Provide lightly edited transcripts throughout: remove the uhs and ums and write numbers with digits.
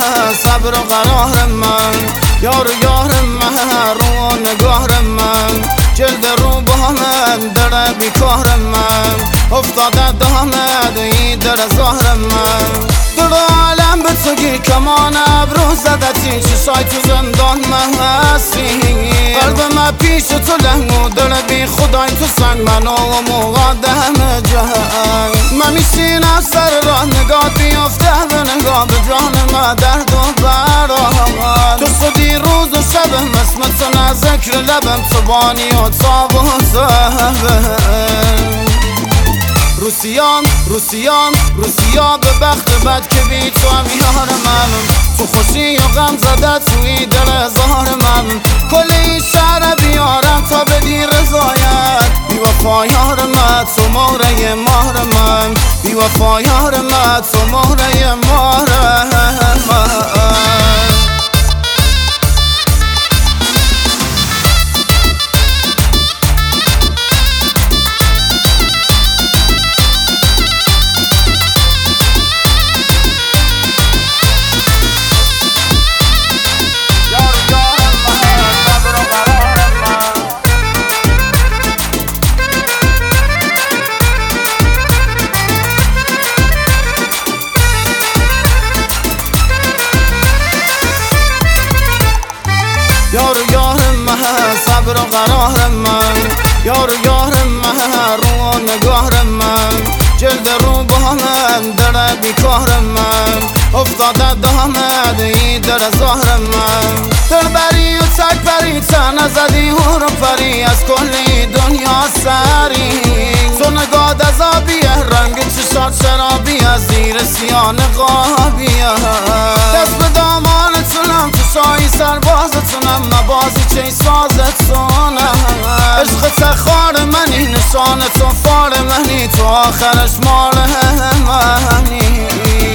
من، صبر و قرار من، یار و یار من، رو و نگاه من، جلد رو با من، در بیکار من، افتاده دامد ای در ظهر من. در عالم به تو گیر کمان ابرو زدتی، چشای تو زندان من هستی، قلب من پیش تو لنگو، دل بی خدای تو سنگ، منو و مقدم جهنگ. من میشینم سر راه، نگاه بیفته به نگاه، به جان من درد و برام. تو خودی روز و شبم، اسم تو نه ذکر لبم، تو بانی و تاب و زبم. روسیان روسیان روسیا به بخت بد که بی تو هم یار من، تو خوشی و غم زده توی دل زهر من، کل این شهر بیارم تا بدی رضایت. بی وفا یار من، تو مهره مهر من، بی وفا یار من، تو مهره مهر من. یار و یار من، صبر و قرار من، یار و یار من، رو و نگاه من، جلد رو با من، در بیکار من، افتاده دامد ای در ظهر من. دل بری و تک بری، تن زدی و رو پری، از کلی دنیا سری، تو نگاه دذابیه، رنگ چشات شرابی، از زیر سیاه نقابیه، دست به دامانتونم، تو شایی سربازتونم، نبازی چه سازتونم، عشق تخار منی، نشان تو فار منی، تو آخرش مال منی.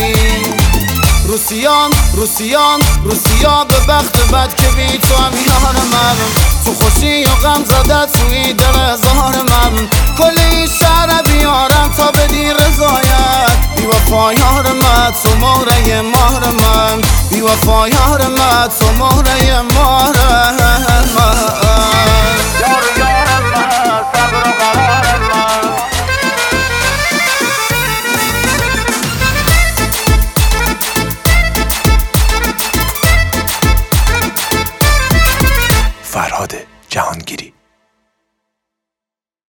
روسیان روسیان روسیا به بخت بد که بی تو هم یار من، تو خوشی و غم زده توی دل زهر من، کل این شهر بیارم تا بدی رضایت. بی وفا یار من، تو مهره مهر من، بی وفا یار من، تو مهره مهر من. یار و یار من، صبر و قرار من. فرهاد جهانگیری.